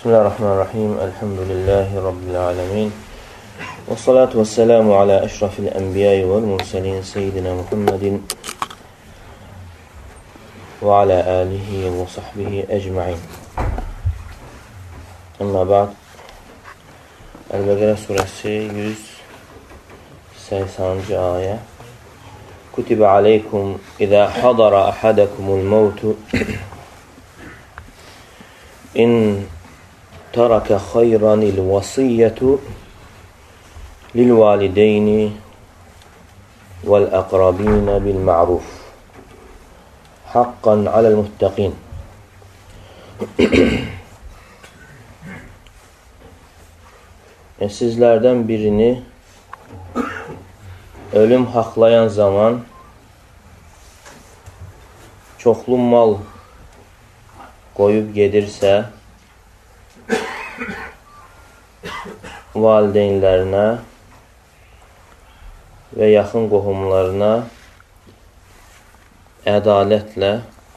Bismillahirrahmanirrahim. Elhamdülillahi Rabbil alemin. Və salatu və selamu alə əşrafil ənbiyayı vəl mursalin seyyidina Muhammedin və alə alihi və sahbihi əcma'in. Amma ba'd. Əl-Bəqərə surəsi 180-ci ayə. Kutibə aleykum izə hadara ahadakumul mevtu in taraka xayranil vasiyyətu lil valideyni vel aqrabina bil ma'ruf haqqan alel muttaqin. Sizlərdən birini ölüm haqlayan zaman çoxlu mal qoyub gedirsə valideynlərinə və yaxın qohumlarına ədalətlə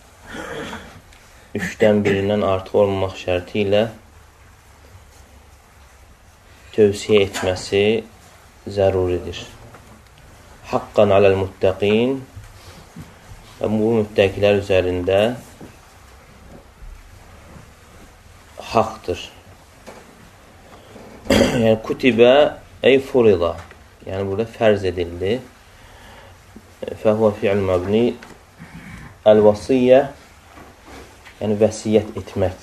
3-dən birindən artıq olmamaq şərti ilə tövsiyə etməsi zəruridir. Haqqan aləl muttaqin və bu müttəqilər üzərində haqdır. Yəni, kutibə ey furida. Yəni, burada fərz edildi. Fəhvə fi'l məbni əl-vasiyyə, yəni vəsiyyət etmək.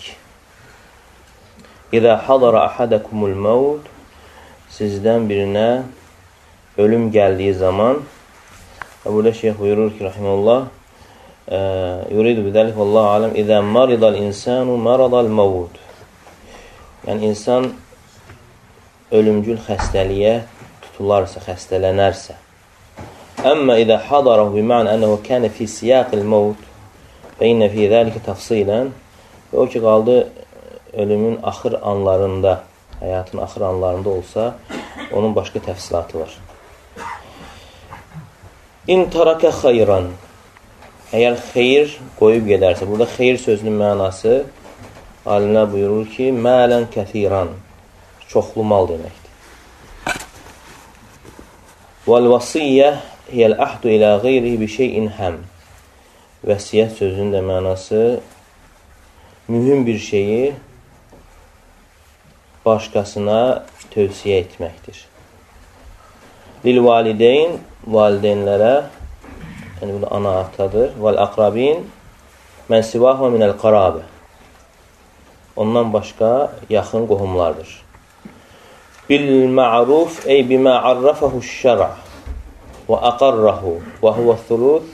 İzə hadara ahadakumul mevt, sizdən birinə ölüm gəldiyi zaman, burada şeyh buyurur ki, rahiməllah, yuridu bidəlik vallahu aləm, İzə maridal insanu maradal mevt. Yəni, insan ölümcül xəstəliyə tutularsa, xəstələnərsə. Əmmə idə hadarahu bima'nə ənəhu kənə fi siyaqil mevt və innə fi zəlikə təfsilən və o ki, qaldı ölümün axır anlarında, həyatın axır anlarında olsa, onun başqa təfsilatı var. İn tarakə xayran, əgər xeyir qoyub gedərsə, burada xeyir sözünün mənası alimlər buyurur ki, mələn kəthiran, çoxlu mal deməkdir. Vəl-vasiyyə hiyəl-əhdu ilə qeyrihi bi şeyin həm. Vəsiyyət sözünün də mənası mühüm bir şeyi başqasına tövsiyə etməkdir. Lil-valideyn, valideynlərə, yəni bu da ana atadır. Vəl-əqrabin, mən sivahə minəl-qarabə. Ondan başqa yaxın qohumlardır. Bil-ma'ruf ey bimə arrafahu şər'a və aqarrahu və huvə thuluth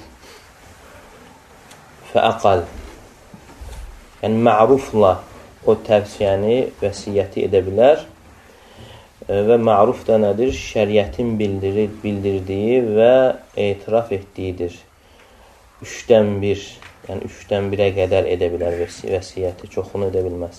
fəəqal. Yəni, ma'rufla o təvsiyəni, vəsiyyəti edə bilər və ma'ruf da nədir? Şəriətin bildirdiyi və etiraf etdiyidir. 3-dən 1, yəni 3-dən 1-ə qədər edə bilər vəsiyyəti, çoxunu edə bilməz.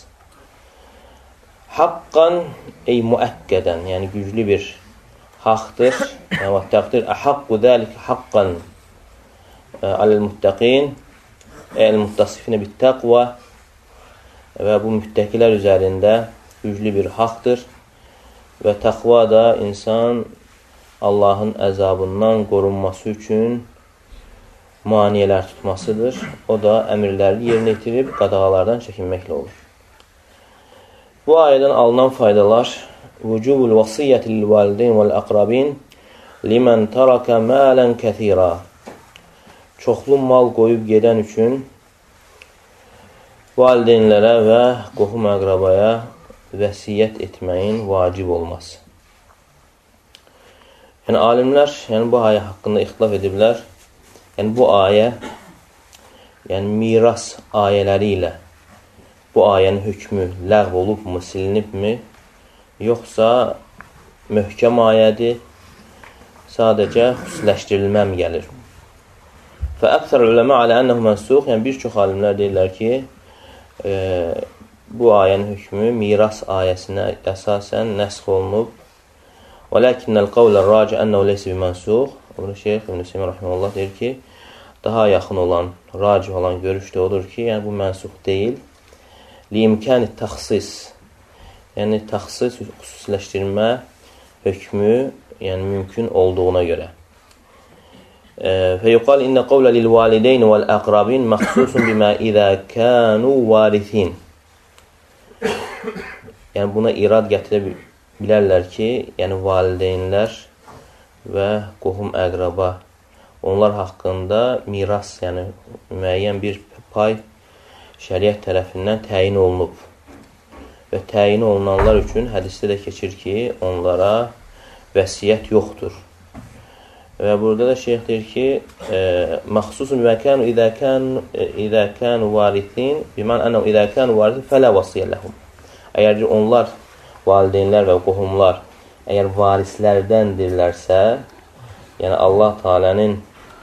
Haqqan ey müəkkədən, yəni güclü bir haqdır. Və təqdir əhəqqu dəlik haqqan aləl-muttəqin əl-muttasifinə bit-təqva və bu müttəqilər üzərində güclü bir haqdır və təqva da insan Allahın əzabından qorunması üçün maniyələr tutmasıdır. O da əmirləri yerinə yetirib qadağalardan çəkinməklə olur. Bu ayədən alınan faydalar vücubul vasiyyəti lil-valideyn vəl-əqrabin limən taraka mələn kəthira. Çoxlu mal qoyub gedən üçün valideynlərə və qohum əqrabaya vəsiyyət etməyin vacib olması. Yəni, alimlər bu ayə haqqında ixtilaf ediblər. Yəni, bu ayə miras ayələri ilə bu ayənin hökmü ləğv olubmu, silinibmi, yoxsa möhkəm ayədir, sadəcə xüsusiləşdirilməm gəlir. Və əksər uləmə alə ənəhu mənsux, yəni bir çox alimlər deyirlər ki, bu ayənin hökmü miras ayəsinə əsasən nəsx olunub. Və ləkinnəl qavlə raci ənəhu leysi bi mənsux. Burada Şeyx İbn Hüseyin rəhməhullah deyir ki, daha yaxın olan, racih olan görüş də odur ki, yəni bu mənsux deyil. Li-imkani təxsis, yəni təxsis, xüsusiləşdirmə hökmü yəni mümkün olduğuna görə. فيقال إن قول للوالدين والأقربين مخصوص بما إذا كانوا وارثين. Yəni buna irad gətirə bilərlər ki, yəni valideynlər və qohum əqraba onlar haqqında miras, yəni müəyyən bir pay şəriət tərəfindən təyin olunub. Və təyin olunanlar üçün hədisdə də keçir ki, onlara vəsiyyət yoxdur. Və burada da şeyx deyir ki, məxsusun və kənu idə kənu varithin bimən ənəv idə kənu varithin fələ vasiyyə ləhum. Əgər onlar, valideynlər və qohumlar, əgər varislərdəndirlərsə, yəni Allah Teala'nın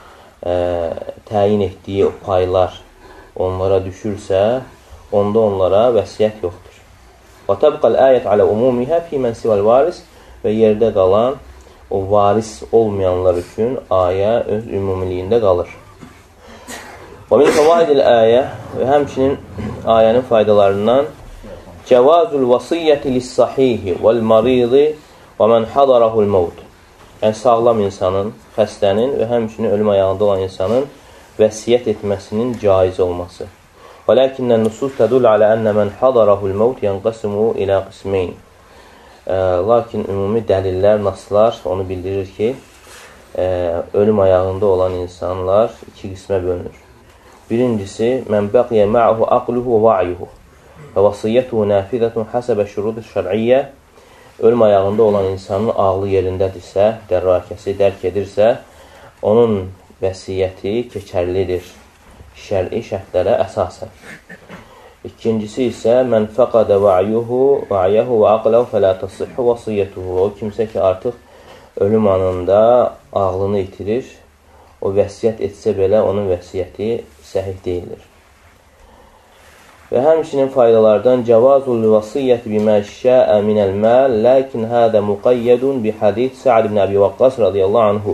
təyin etdiyi paylar onlara düşürsə, onda onlara vəsiyyət yoxdur. Və təbqəl əyət alə umumihə fi mən sivəl varis və yerdə qalan o varis olmayanlar üçün ayə öz ümumiliyində qalır. Və min fəvaidil ayə və həmçinin ayənin faydalarından cəvazul vasiyyəti lis-sahihi vəl-maridi və mən hadarahul mevt. Yəni sağlam insanın, xəstənin və həmçinin ölüm ayağında olan insanın vəsiyyət etməsinin caiz olması. Və lakinnən nusus tədul alə ənə mən hadarahul mevt yənqəsimu ilə qismeyn. Lakin ümumi dəlillər, naslar onu bildirir ki, ölüm ayağında olan insanlar iki qismə bölünür. Birincisi, mən bəqiyə ma'hu aqluhu və va'yuhu və vasiyyətuhu nafizətun həsəbə şurud-u şər'iyyə. Ölüm ayağında olan insanın ağlı yerindədirsə, dərrakəsi dərk edirsə, onun vəsiyyəti keçərlidir şər'i şərtlərə əsasən. İkincisi isə mən fəqədə va'yəhu və aqləhu fələ tasihhu vasiyyətuhu. O kimsə ki, artıq ölüm anında ağlını itirir, o vəsiyyət etsə belə onun vəsiyyəti səhih deyilir. Və həmçinin faydalardan cəvazul vasiyyəti bimə şəə minəl məl, lakin hədə muqayyədun bi hadith Sa'd ibn Əbi Vaqqas radiyallahu anhu.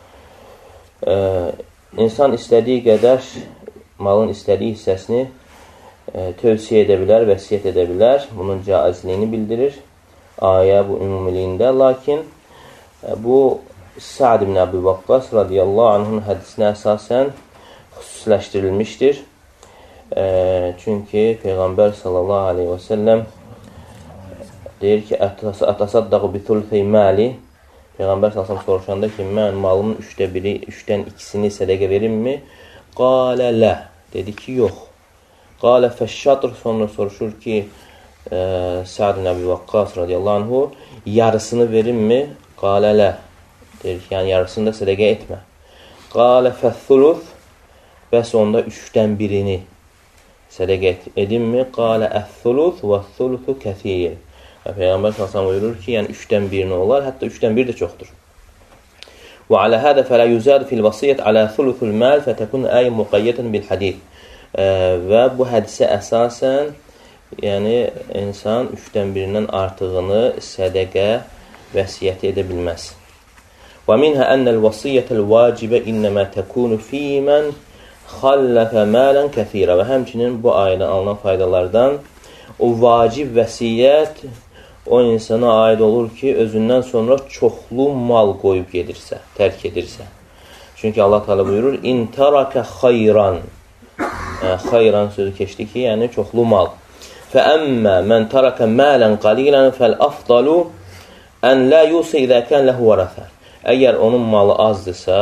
İnsan istədiyi qədər malın istədiyi hissəsini tövsiyə edə bilər, vəsiyyət edə bilər. Bunun caizliyini bildirir. Ayə bu ümumiliyində. Lakin bu Sa'd ibn Əbi Vaqqas radiyallahu anhun hədisinə əsasən xüsusiləşdirilmişdir. Çünki Peyğəmbər sallallahu aleyhi və səlləm deyir ki, ətasaddaqı bitulfey məli. Peyğəmbər sallallahu aleyhi və səlləm soruşanda ki, mən malımın 3/2-ni sədəqə verimmi? Qalə lə. Dedi ki, yox. Qalə fəşşatr, sonra soruşur ki, Sa'd ibn Əbi Vaqqas radiyallahu anhu, yarısını verimmi? Qalə lə. Deyir ki, yəni yarısını da sədəqə etmə. Qalə fəthuluth, bəs onda 3/1-ni sədəqə edinmi? Qalə əthuluth və thuluthu kəthir. Peyğəmbər sallallahu buyurur ki, yəni 3/1-ni olar, hətta 3/1 də çoxdur. Və alə hədə fələ yüzəd fil vasiyyət alə thuluthul məl fətəkun əy muqayyətən bil hadith. Və bu hədisə əsasən, yəni insan 3/1-dən artığını sədəqə vəsiyyəti edə bilməz. Və minhə ənəl vasiyyətəl vacibə innəmə təkunu fīmən xalləfə mələn kəthirə. Və həmçinin bu ayədən alınan faydalardan o vacib vəsiyyət o insana aid olur ki, özündən sonra çoxlu mal qoyub gedirsə, tərk edirsə. Çünki Allah Teala buyurur, İn tərəkə xayran. Xayran sözü keçdi ki, yəni çoxlu mal. Fəəmmə mən tərəkə mələn qalilən fəl-afdalu ən lə yusə idə kən ləhu vərəfər. Əgər onun malı azdırsa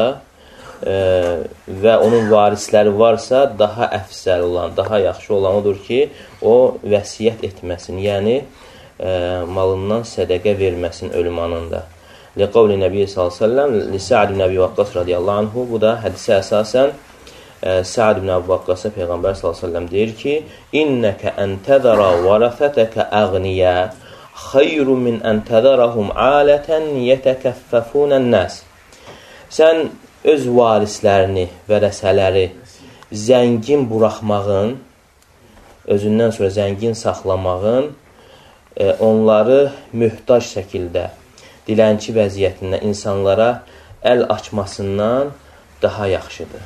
və onun varisləri varsa, daha əfsəl olan, daha yaxşı olan odur ki, o vəsiyyət etməsin, yəni malından sədəqə verməsin ölüm anında. Liqavli Nəbiyyə s.ə.v. Li-Sa'd ibn Əbi Vaqqas radiyallahu anhu. Bu da hədisə əsasən Sa'd ibn Əbi Vaqqasa Peyğəmbər s.ə.v. deyir ki, İnnəkə əntəzərə vərəfətəkə əğniyə xayrun min əntəzərəhum alətən yətəkəffəfunən nəs. Sən öz varislərini, vərəsələri zəngin buraxmağın, özündən sonra zəngin saxlamağın, onları möhtac şəkildə, dilənçi vəziyyətində insanlara əl açmasından daha yaxşıdır.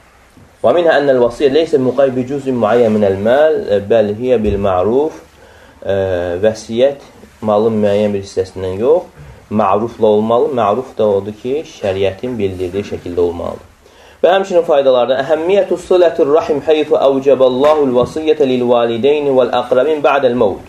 Və minhə ənəl vasiyyə leysə müqaybi cüzün müəyyən minəl məl, bəl hiyə bil ma'ruf. vəsiyyət malın müəyyən bir hissəsindən yox, ma'rufla olmalı. Ma'ruf da odur ki, şəriətin bildirdiyi şəkildə olmalıdır. Və həmçinin faydalardan əhəmmiyyətü sılətir rahim heythu əvcəbəllahul vasiyyətə lil valideyni vəl əqrəbin ba'dəl məvd.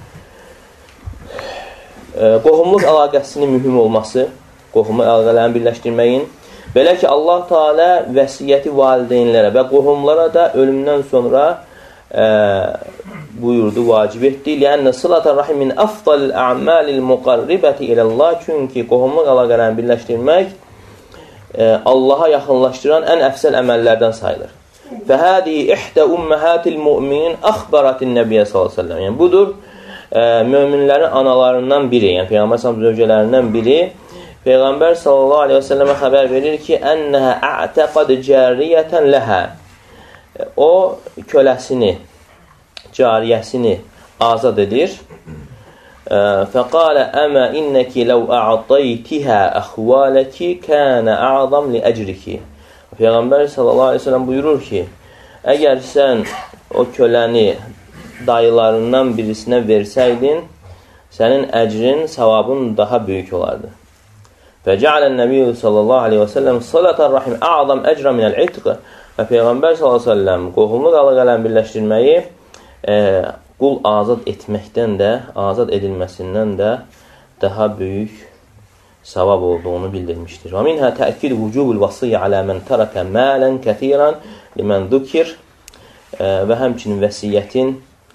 Qohumluq əlaqəsinin mühüm olması, qohumluq əlaqələrini birləşdirməyin. Belə ki, Allah Teala vəsiyyəti valideynlərə və qohumlara da ölümdən sonra buyurdu, vacib etdi. Lənnə sılatar rahim min afdalil a'malil muqarribəti iləllah. Çünki qohumluq əlaqələrini birləşdirmək Allaha yaxınlaşdıran ən əfsəl əməllərdən sayılır. Fəhədi ihdə ümməhətil müminin əxbəratin nəbiyyə s.ə.v. Yəni, budur, möminlərin analarından biri, yəni Peyğəmbər s.ə.v. zövcələrindən biri, Peyğəmbər s.ə.və xəbər verir ki, ənəhə ətəqad cəriyyətən ləhə. O, köləsini, cariyəsini azad edir. Fəqalə əmə innəki ləv ə'taytihə əxvaləki kənə ə'zam li əcriki. Peyğəmbər s.ə.v. buyurur ki, əgər sən o köləni dayılarından birisinə versəydin, sənin əcrin, savabın daha böyük olardı. Fəcəalən Nəbiyyü s.ə.v. Sılatar rahim ə'zam əcrə minəl itqə. Və Peyğəmbər s.ə.v. qohumluq əlaqələrini birləşdirməyi qul azad etməkdən də, azad edilməsindən də daha böyük savab olduğunu bildirmişdir. Və minhə təəkkid vücubul vasiyyə alə mən tərəkə mələn kəthirən limən zükir. Və həmçinin vəsiyyətin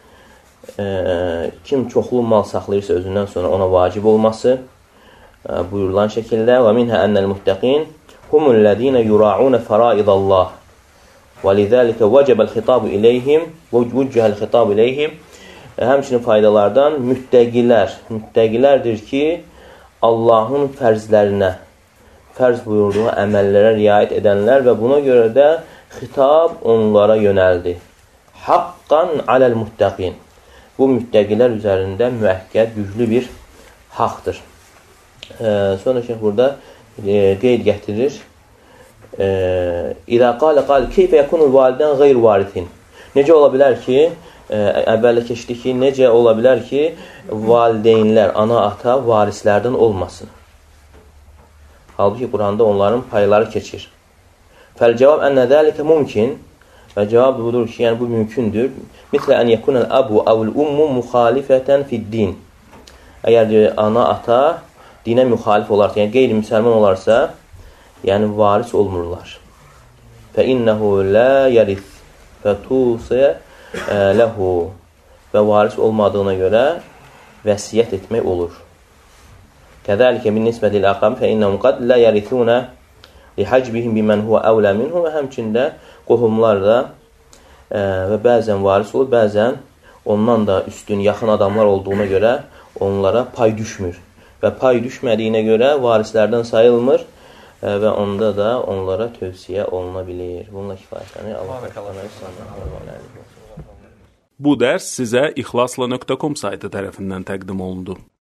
kim çoxlu mal saxlayırsa özündən sonra ona vacib olması buyurulan şəkildə. Və minhə ənəl muttəqin humullədinə yura'unə fəraidallah. Və lidəlikə vəcəbəl xitabu iləyhim, vüccəhəl xitabu iləyhim. Həmçinin faydalardan müttəqilərdir ki, Allahın fərzlərinə, fərz buyurduğu əməllərə riayət edənlər və buna görə də xitab onlara yönəldi. Haqqan aləl muttəqin. Bu müttəqilər üzərində müəkkəd, güclü bir haqdır. Sonra şeyh burada qeyd gətirir. İdə qalə keyfə yəkunul validən qeyr varithin. Necə ola bilər ki, əvvəllə keçdi ki, necə ola bilər ki, valideynlər, ana, ata varislərdən olmasın. Halbuki Quranda onların payları keçir. Fəl-cavab ənə dəlikə mümkün. Və cavab budur ki, yəni bu mümkündür. Mislə ən yəkunəl əbu əvl-ummu müxalifətən fid-din. Əgər ana, ata dinə müxalif olarsa, yəni qeyri-müsəlman olarsa, yəni varis olmurlar. Fə-innəhu lə yərif fətusiyə ləhu. Və varis olmadığına görə vəsiyyət etmək olur. Kəzəlikə bin nisbətil əqam fə-innəhum qad lə yərithunə lihəcbihim bimən huvə əvlə minhum. Və həmçində qohumlar da və bəzən varis olur, bəzən ondan da üstün, yaxın adamlar olduğuna görə onlara pay düşmür. Və pay düşmədiyinə görə varislərdən sayılmır və onda da onlara tövsiyə oluna bilir. Bununla kifayətlənir. Bu dərs sizə ixlasla.com saytı tərəfindən təqdim olundu.